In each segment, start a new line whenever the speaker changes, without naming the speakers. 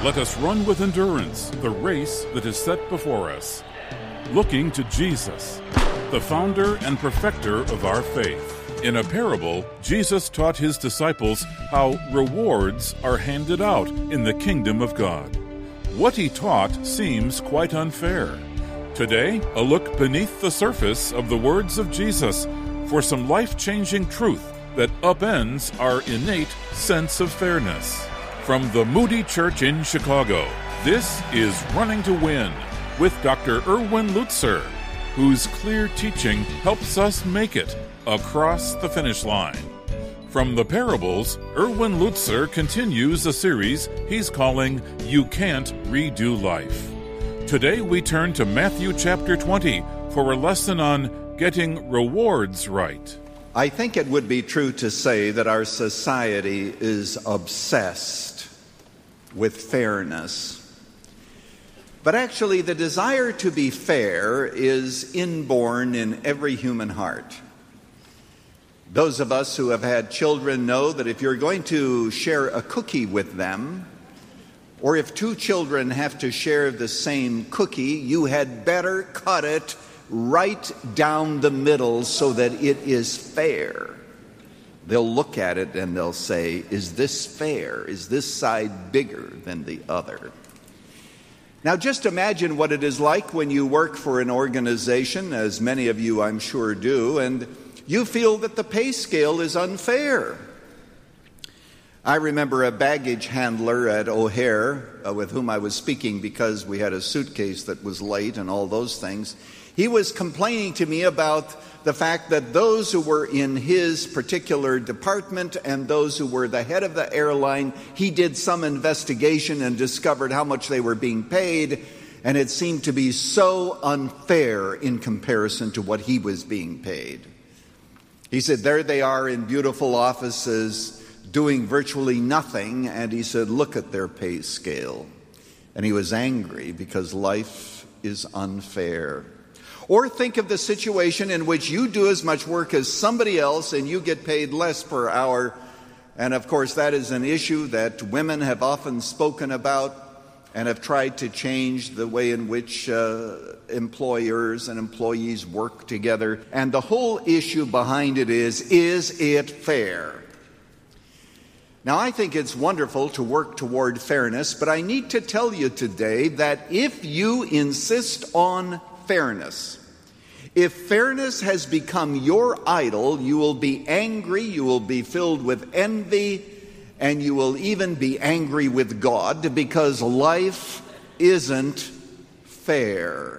Let us run with endurance the race that is set before us, looking to Jesus, the founder and perfecter of our faith. In a parable, Jesus taught his disciples how rewards are handed out in the kingdom of God. What he taught seems quite unfair. Today, a look beneath the surface of the words of Jesus for some life-changing truth that upends our innate sense of fairness. From the Moody Church in Chicago, this is Running to Win with Dr. Erwin Lutzer, whose clear teaching helps us make it across the finish line. From the parables, Erwin Lutzer continues a series he's calling You Can't Redo Life. Today we turn to Matthew chapter 20 for a lesson on getting rewards right.
I think it would be true to say that our society is obsessed with fairness. But actually, the desire to be fair is inborn in every human heart. Those of us who have had children know that if you're going to share a cookie with them, or if two children have to share the same cookie, you had better cut it right down the middle so that it is fair. They'll look at it and they'll say, is this fair? Is this side bigger than the other? Now just imagine what it is like when you work for an organization, as many of you I'm sure do, and you feel that the pay scale is unfair. I remember a baggage handler at O'Hare with whom I was speaking because we had a suitcase that was late and all those things. He was complaining to me about the fact that those who were in his particular department and those who were the head of the airline, he did some investigation and discovered how much they were being paid, and it seemed to be so unfair in comparison to what he was being paid. He said, there they are in beautiful offices doing virtually nothing, and he said, look at their pay scale. And he was angry because life is unfair. Or think of the situation in which you do as much work as somebody else and you get paid less per hour. And of course, that is an issue that women have often spoken about and have tried to change the way in which employers and employees work together. And the whole issue behind it is it fair? Now, I think it's wonderful to work toward fairness, but I need to tell you today that if you insist on fairness, if fairness has become your idol, you will be angry, you will be filled with envy, and you will even be angry with God because life isn't fair.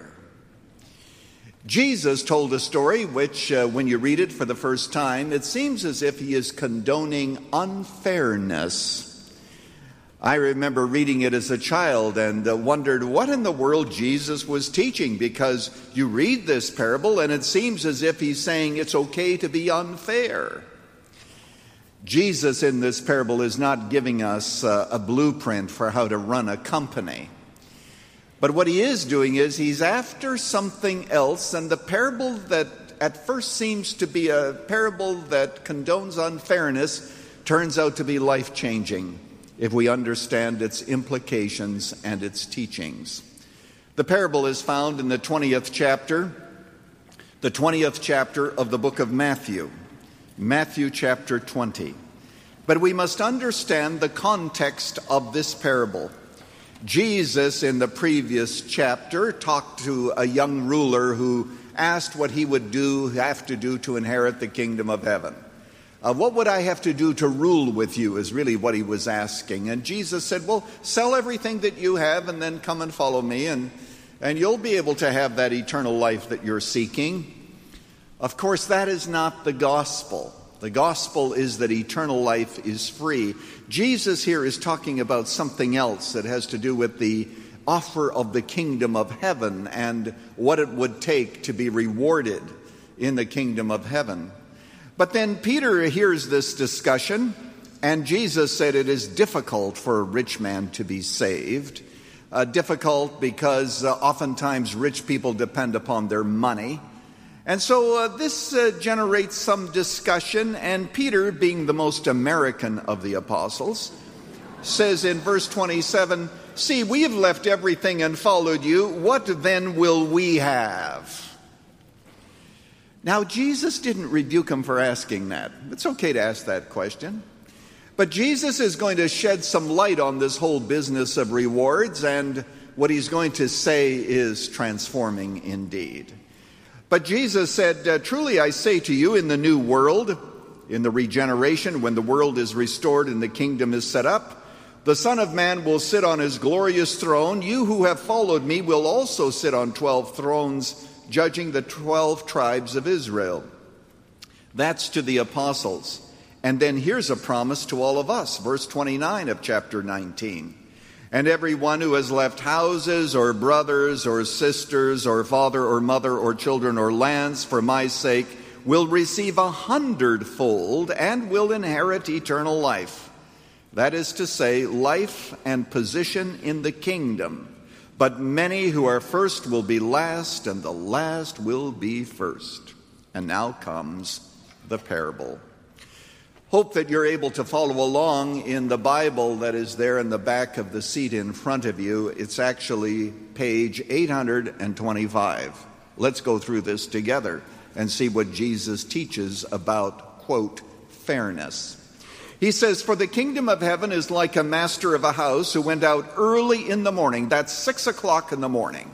Jesus told a story which, when you read it for the first time, it seems as if he is condoning unfairness. I remember reading it as a child and wondered what in the world Jesus was teaching, because you read this parable and it seems as if he's saying it's okay to be unfair. Jesus in this parable is not giving us a blueprint for how to run a company. But what he is doing is he's after something else, and the parable that at first seems to be a parable that condones unfairness turns out to be life-changing if we understand its implications and its teachings. The parable is found in the 20th chapter of the book of Matthew. Matthew chapter 20. But we must understand the context of this parable. Jesus, in the previous chapter, talked to a young ruler who asked what he would have to do to inherit the kingdom of heaven. What would I have to do to rule with you is really what he was asking. And Jesus said, well, sell everything that you have and then come and follow me, and you'll be able to have that eternal life that you're seeking. Of course, that is not the gospel. The gospel is that eternal life is free. Jesus here is talking about something else that has to do with the offer of the kingdom of heaven and what it would take to be rewarded in the kingdom of heaven. But then Peter hears this discussion, and Jesus said it is difficult for a rich man to be saved. Difficult because oftentimes rich people depend upon their money. And so this generates some discussion, and Peter, being the most American of the apostles, says in verse 27, See, we have left everything and followed you. What then will we have? Now, Jesus didn't rebuke him for asking that. It's okay to ask that question. But Jesus is going to shed some light on this whole business of rewards, and what he's going to say is transforming indeed. But Jesus said, truly I say to you, in the new world, in the regeneration, when the world is restored and the kingdom is set up, the Son of Man will sit on his glorious throne. You who have followed me will also sit on 12 thrones, judging the 12 tribes of Israel. That's to the apostles. And then here's a promise to all of us, verse 29 of chapter 19. And everyone who has left houses or brothers or sisters or father or mother or children or lands for my sake will receive 100-fold and will inherit eternal life. That is to say, life and position in the kingdom. But many who are first will be last, and the last will be first. And now comes the parable. Hope that you're able to follow along in the Bible that is there in the back of the seat in front of you. It's actually page 825. Let's go through this together and see what Jesus teaches about, quote, fairness. He says, for the kingdom of heaven is like a master of a house who went out early in the morning. That's 6 o'clock in the morning.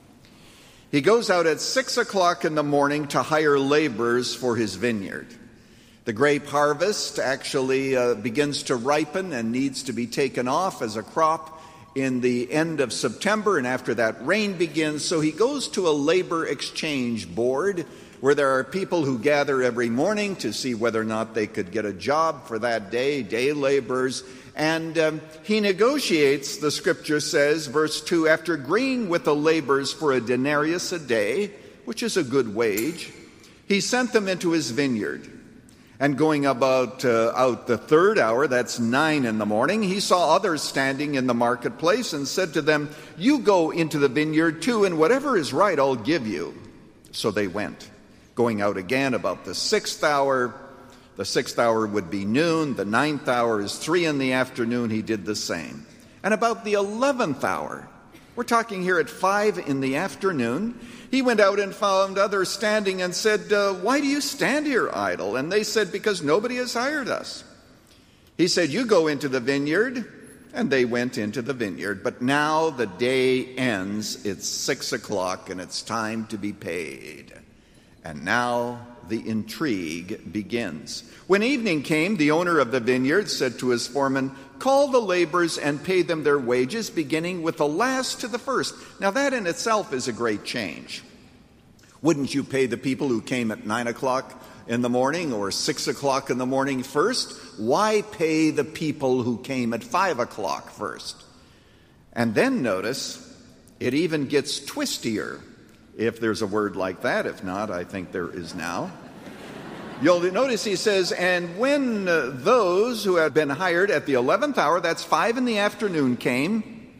He goes out at 6 o'clock in the morning to hire laborers for his vineyard. The grape harvest actually begins to ripen and needs to be taken off as a crop in the end of September, and after that rain begins. So he goes to a labor exchange board where there are people who gather every morning to see whether or not they could get a job for that day, day laborers. And he negotiates, the scripture says, verse 2, after agreeing with the laborers for a denarius a day, which is a good wage, he sent them into his vineyard. And going about out the third hour, that's 9 in the morning, he saw others standing in the marketplace and said to them, you go into the vineyard too, and whatever is right I'll give you. So they went. Going out again about the 6th hour. The 6th hour would be noon. The 9th hour is 3 in the afternoon. He did the same. And about the 11th hour, we're talking here at 5 in the afternoon, he went out and found others standing and said, why do you stand here idle? And they said, because nobody has hired us. He said, you go into the vineyard. And they went into the vineyard. But now the day ends. It's 6 o'clock and it's time to be paid. And now the intrigue begins. When evening came, the owner of the vineyard said to his foreman, call the laborers and pay them their wages, beginning with the last to the first. Now that in itself is a great change. Wouldn't you pay the people who came at 9 o'clock in the morning or 6 o'clock in the morning first? Why pay the people who came at 5 o'clock first? And then notice, it even gets twistier. If there's a word like that. If not, I think there is now. You'll notice he says, and when those who had been hired at the 11th hour, that's 5 in the afternoon, came,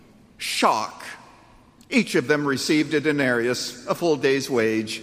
shock. Each of them received a denarius, a full day's wage.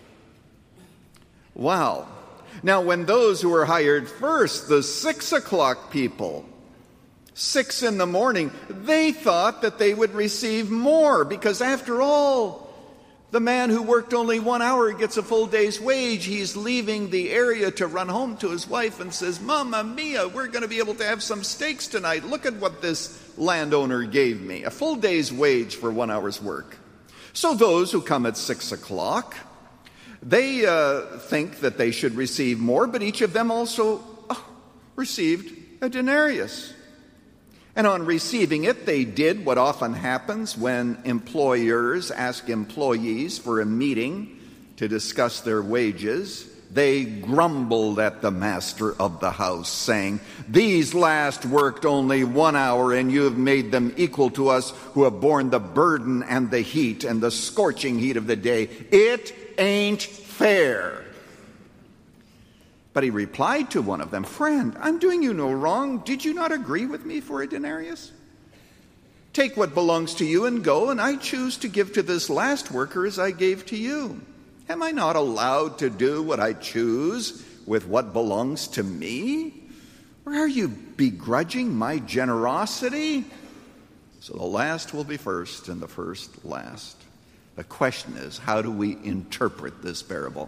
Wow. Now, when those who were hired first, the 6 o'clock people, 6 in the morning, they thought that they would receive more, because after all, the man who worked only 1 hour gets a full day's wage. He's leaving the area to run home to his wife and says, Mamma mia, we're going to be able to have some steaks tonight. Look at what this landowner gave me. A full day's wage for 1 hour's work. So those who come at 6 o'clock, they think that they should receive more, but each of them also received a denarius. And on receiving it, they did what often happens when employers ask employees for a meeting to discuss their wages. They grumbled at the master of the house, saying, these last worked only 1 hour, and you have made them equal to us who have borne the burden and the heat and the scorching heat of the day. It ain't fair. But he replied to one of them, friend, I'm doing you no wrong. Did you not agree with me for a denarius? Take what belongs to you and go, and I choose to give to this last worker as I gave to you. Am I not allowed to do what I choose with what belongs to me? Or are you begrudging my generosity? So the last will be first and the first last. The question is, how do we interpret this parable?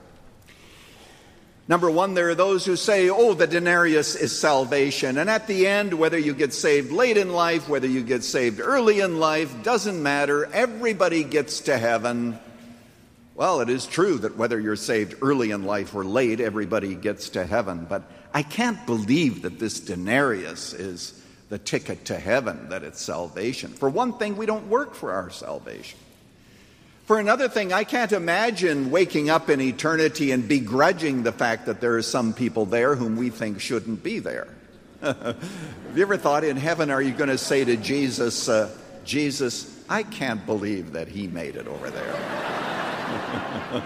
Number one, there are those who say, oh, the denarius is salvation. And at the end, whether you get saved late in life, whether you get saved early in life, doesn't matter. Everybody gets to heaven. Well, it is true that whether you're saved early in life or late, everybody gets to heaven. But I can't believe that this denarius is the ticket to heaven, that it's salvation. For one thing, we don't work for our salvation. For another thing, I can't imagine waking up in eternity and begrudging the fact that there are some people there whom we think shouldn't be there. Have you ever thought, in heaven, are you going to say to Jesus, Jesus, I can't believe that he made it over there?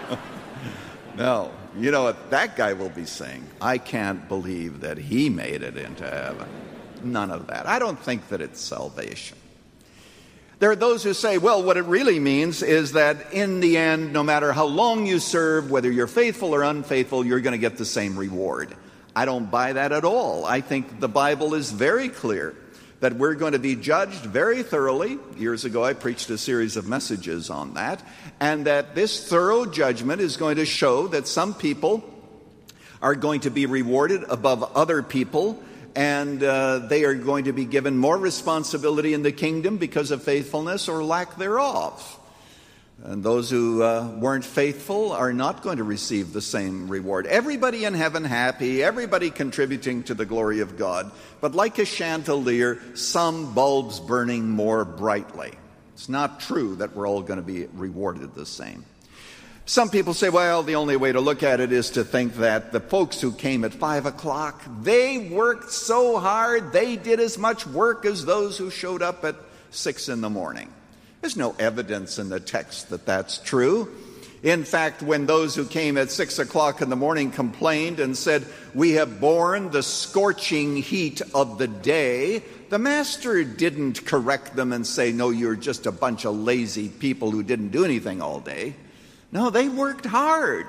No. You know what that guy will be saying? I can't believe that he made it into heaven. None of that. I don't think that it's salvation. There are those who say, well, what it really means is that in the end, no matter how long you serve, whether you're faithful or unfaithful, you're going to get the same reward. I don't buy that at all. I think the Bible is very clear that we're going to be judged very thoroughly. Years ago, I preached a series of messages on that, and that this thorough judgment is going to show that some people are going to be rewarded above other people, and they are going to be given more responsibility in the kingdom because of faithfulness or lack thereof. And those who weren't faithful are not going to receive the same reward. Everybody in heaven happy, everybody contributing to the glory of God. But like a chandelier, some bulbs burning more brightly. It's not true that we're all going to be rewarded the same. Some people say, well, the only way to look at it is to think that the folks who came at 5 o'clock, they worked so hard, they did as much work as those who showed up at 6 in the morning. There's no evidence in the text that that's true. In fact, when those who came at 6 o'clock in the morning complained and said, we have borne the scorching heat of the day, the master didn't correct them and say, no, you're just a bunch of lazy people who didn't do anything all day. No, they worked hard.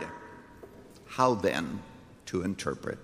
How then to interpret?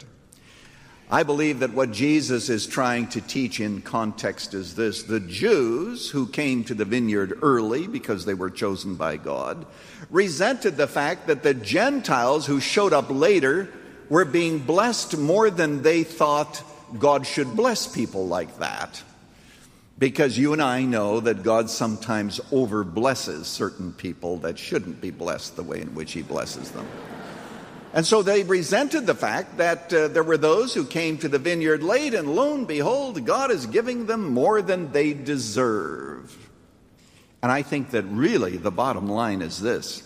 I believe that what Jesus is trying to teach in context is this. The Jews who came to the vineyard early because they were chosen by God resented the fact that the Gentiles who showed up later were being blessed more than they thought God should bless people like that. Because you and I know that God sometimes overblesses certain people that shouldn't be blessed the way in which he blesses them. And so they resented the fact that there were those who came to the vineyard late, and lo and behold, God is giving them more than they deserve. And I think that really the bottom line is this.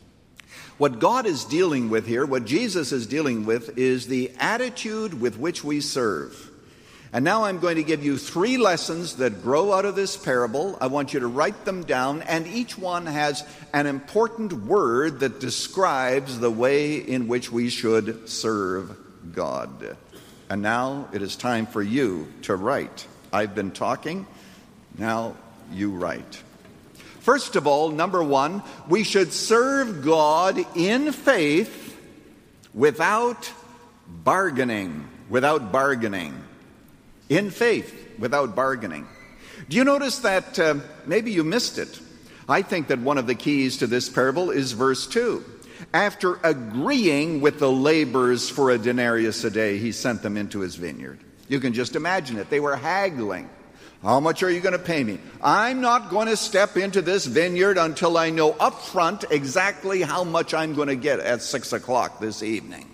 What God is dealing with here, what Jesus is dealing with, is the attitude with which we serve. And now I'm going to give you 3 lessons that grow out of this parable. I want you to write them down, and each one has an important word that describes the way in which we should serve God. And now it is time for you to write. I've been talking, now you write. First of all, number 1, we should serve God in faith without bargaining. Without bargaining. In faith, without bargaining. Do you notice that maybe you missed it? I think that one of the keys to this parable is verse 2. After agreeing with the laborers for a denarius a day, he sent them into his vineyard. You can just imagine it. They were haggling. How much are you going to pay me? I'm not going to step into this vineyard until I know up front exactly how much I'm going to get at 6 o'clock this evening.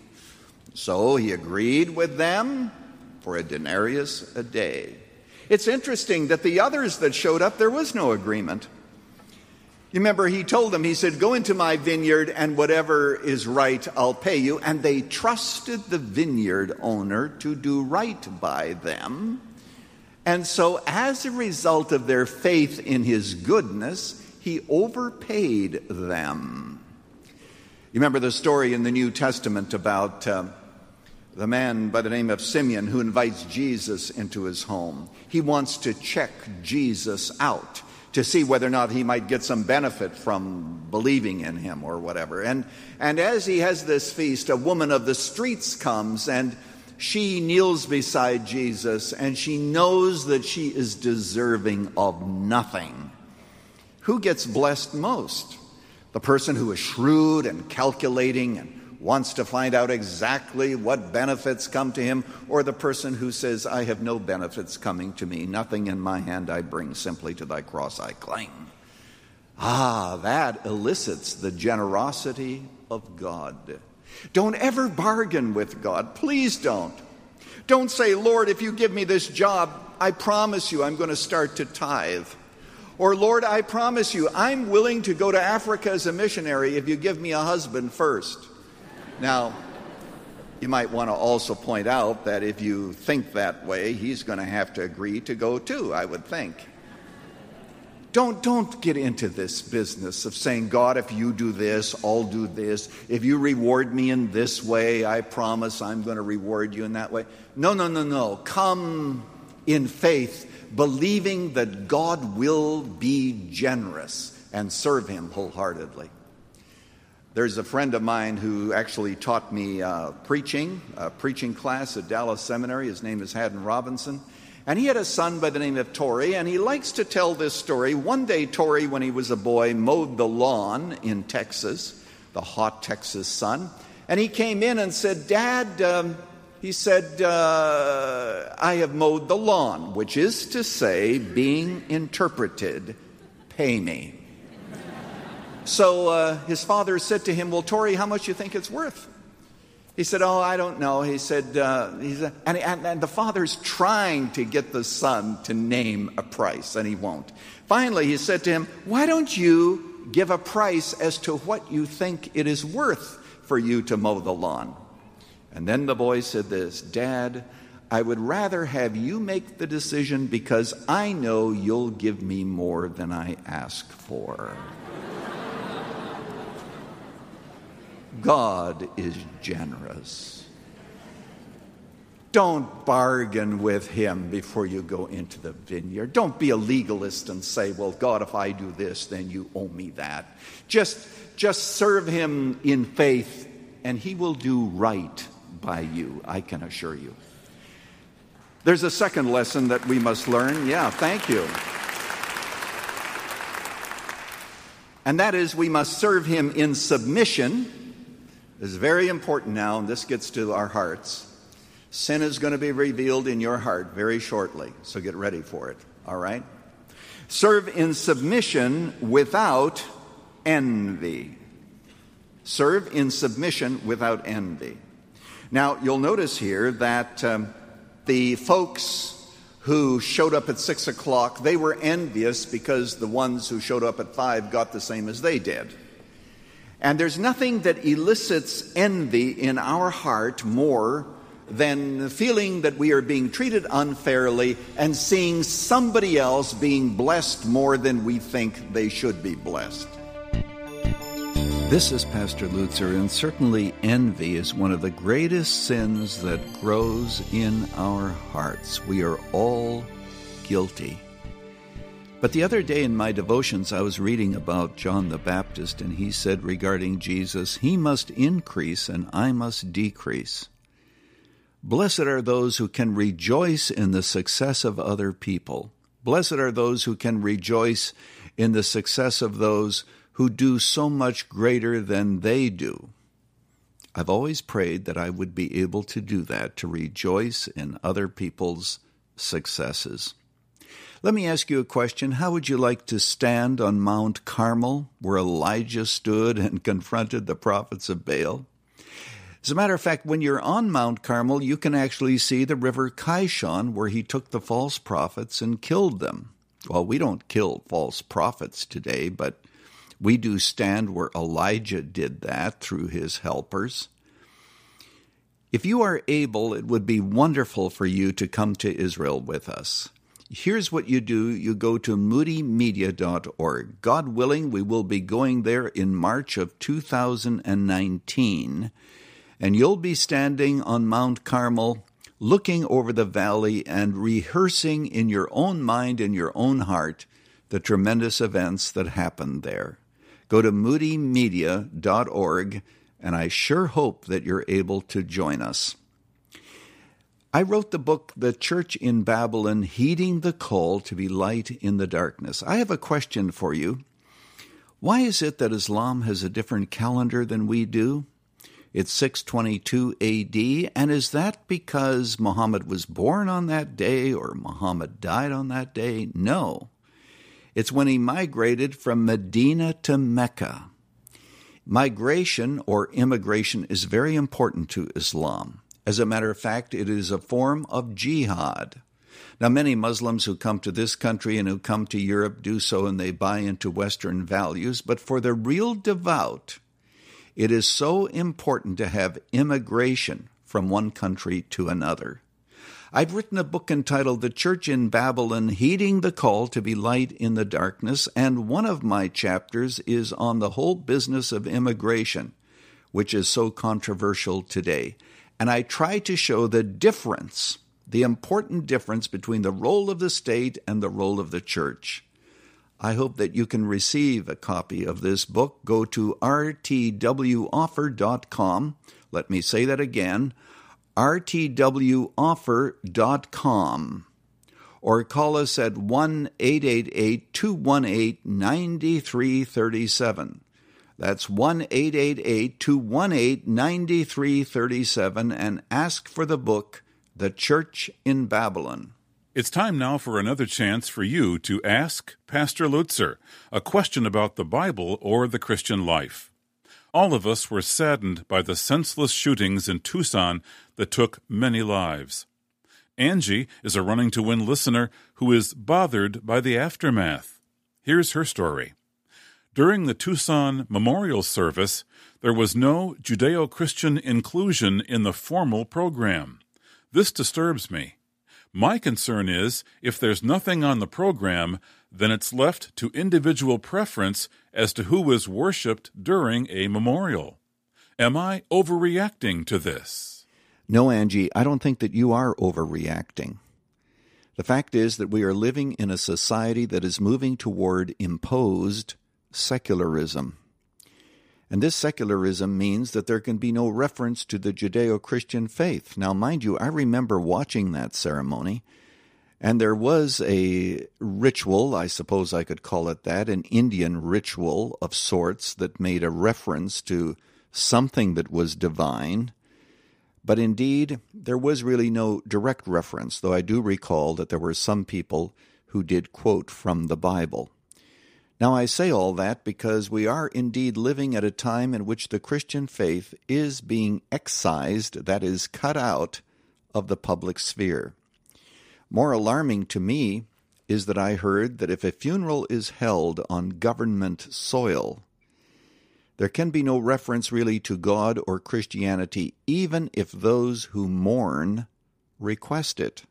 So he agreed with them for a denarius a day. It's interesting that the others that showed up, there was no agreement. You remember he told them, he said, go into my vineyard and whatever is right, I'll pay you. And they trusted the vineyard owner to do right by them. And so as a result of their faith in his goodness, he overpaid them. You remember the story in the New Testament about the man by the name of Simeon who invites Jesus into his home. He wants to check Jesus out to see whether or not he might get some benefit from believing in him or whatever. And as he has this feast, a woman of the streets comes, and she kneels beside Jesus and she knows that she is deserving of nothing. Who gets blessed most? The person who is shrewd and calculating and wants to find out exactly what benefits come to him, or the person who says, I have no benefits coming to me, nothing in my hand I bring, simply to thy cross I cling. That elicits the generosity of God. Don't ever bargain with God. Please don't. Don't say, Lord, if you give me this job, I promise you I'm going to start to tithe. Or, Lord, I promise you I'm willing to go to Africa as a missionary if you give me a husband first. Now, you might want to also point out that if you think that way, he's going to have to agree to go too, I would think. Don't get into this business of saying, God, if you do this, I'll do this. If you reward me in this way, I promise I'm going to reward you in that way. No. Come in faith, believing that God will be generous and serve him wholeheartedly. There's a friend of mine who actually taught me a preaching class at Dallas Seminary. His name is Haddon Robinson. And he had a son by the name of Torrey, and he likes to tell this story. One day, Torrey, when he was a boy, mowed the lawn in Texas, the hot Texas sun. And he came in and said, Dad, I have mowed the lawn, which is to say, being interpreted, pay me. So his father said to him, well, Torrey, how much do you think it's worth? He said, oh, I don't know. He said, and the father's trying to get the son to name a price, and he won't. Finally, he said to him, why don't you give a price as to what you think it is worth for you to mow the lawn? And then the boy said this, Dad, I would rather have you make the decision because I know you'll give me more than I ask for. God is generous. Don't bargain with him before you go into the vineyard. Don't be a legalist and say, well, God, if I do this, then you owe me that. Just serve him in faith, and he will do right by you, I can assure you. There's a second lesson that we must learn. Yeah, thank you. And that is, we must serve him in submission. This is very important now, and this gets to our hearts. Sin is going to be revealed in your heart very shortly, so get ready for it, all right? Serve in submission without envy. Serve in submission without envy. Now, you'll notice here that the folks who showed up at 6 o'clock, they were envious because the ones who showed up at 5 got the same as they did. And there's nothing that elicits envy in our heart more than the feeling that we are being treated unfairly and seeing somebody else being blessed more than we think they should be blessed.
This is Pastor Lutzer, and certainly envy is one of the greatest sins that grows in our hearts. We are all guilty. But the other day in my devotions, I was reading about John the Baptist, and he said regarding Jesus, he must increase and I must decrease. Blessed are those who can rejoice in the success of other people. Blessed are those who can rejoice in the success of those who do so much greater than they do. I've always prayed that I would be able to do that, to rejoice in other people's successes. Let me ask you a question. How would you like to stand on Mount Carmel, where Elijah stood and confronted the prophets of Baal? As a matter of fact, when you're on Mount Carmel, you can actually see the river Kishon, where he took the false prophets and killed them. Well, we don't kill false prophets today, but we do stand where Elijah did that through his helpers. If you are able, it would be wonderful for you to come to Israel with us. Here's what you do. You go to moodymedia.org. God willing, we will be going there in March of 2019, and you'll be standing on Mount Carmel, looking over the valley and rehearsing in your own mind and your own heart the tremendous events that happened there. Go to moodymedia.org, and I sure hope that you're able to join us. I wrote the book, The Church in Babylon, Heeding the Call to be Light in the Darkness. I have a question for you. Why is it that Islam has a different calendar than we do? It's 622 AD, and is that because Muhammad was born on that day or Muhammad died on that day? No. It's when he migrated from Medina to Mecca. Migration or immigration is very important to Islam. As a matter of fact, it is a form of jihad. Now, many Muslims who come to this country and who come to Europe do so and they buy into Western values, but for the real devout, it is so important to have immigration from one country to another. I've written a book entitled The Church in Babylon, Heeding the Call to be Light in the Darkness, and one of my chapters is on the whole business of immigration, which is so controversial today. And I try to show the difference, the important difference between the role of the state and the role of the church. I hope that you can receive a copy of this book. Go to rtwoffer.com. Let me say that again, rtwoffer.com. Or call us at 1-888-218-9337. That's 1-888-218-9337 and ask for the book, The Church in Babylon.
It's time now for another chance for you to ask Pastor Lutzer a question about the Bible or the Christian life. All of us were saddened by the senseless shootings in Tucson that took many lives. Angie is a Running to Win listener who is bothered by the aftermath. Here's her story. During the Tucson memorial service, there was no Judeo-Christian inclusion in the formal program. This disturbs me. My concern is, if there's nothing on the program, then it's left to individual preference as to who is worshipped during a memorial. Am I overreacting to this?
No, Angie, I don't think that you are overreacting. The fact is that we are living in a society that is moving toward imposed secularism. And this secularism means that there can be no reference to the Judeo-Christian faith. Now, mind you, I remember watching that ceremony, and there was a ritual, I suppose I could call it that, an Indian ritual of sorts that made a reference to something that was divine. But indeed, there was really no direct reference, though I do recall that there were some people who did quote from the Bible. Now, I say all that because we are indeed living at a time in which the Christian faith is being excised, that is, cut out of the public sphere. More alarming to me is that I heard that if a funeral is held on government soil, there can be no reference really to God or Christianity, even if those who mourn request it.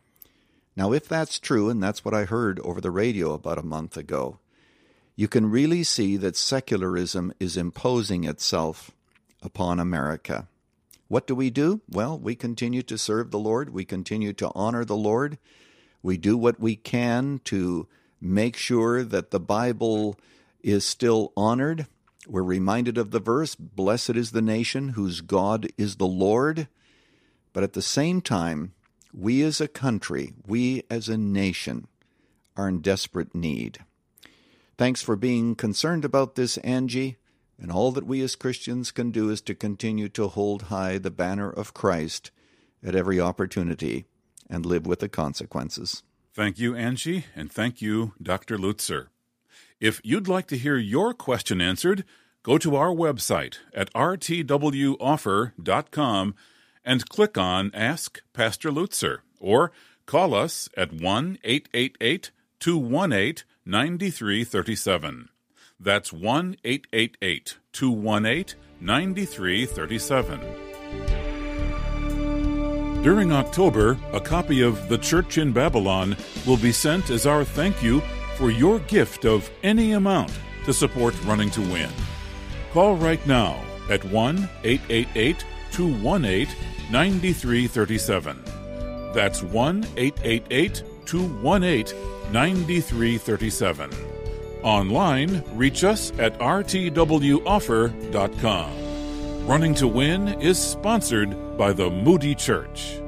Now, if that's true, and that's what I heard over the radio about a month ago, you can really see that secularism is imposing itself upon America. What do? Well, we continue to serve the Lord. We continue to honor the Lord. We do what we can to make sure that the Bible is still honored. We're reminded of the verse, "Blessed is the nation whose God is the Lord." But at the same time, we as a country, we as a nation, are in desperate need. Thanks for being concerned about this, Angie, and all that we as Christians can do is to continue to hold high the banner of Christ at every opportunity and live with the consequences.
Thank you, Angie, and thank you, Dr. Lutzer. If you'd like to hear your question answered, go to our website at rtwoffer.com and click on Ask Pastor Lutzer, or call us at 1-888-218-9337. That's 1-888-218-9337. During October, a copy of The Church in Babylon will be sent as our thank you for your gift of any amount to support Running to Win. Call right now at 1-888-218-9337. That's 1-888-218-9337. Online, reach us at rtwoffer.com. Running to Win is sponsored by the Moody Church.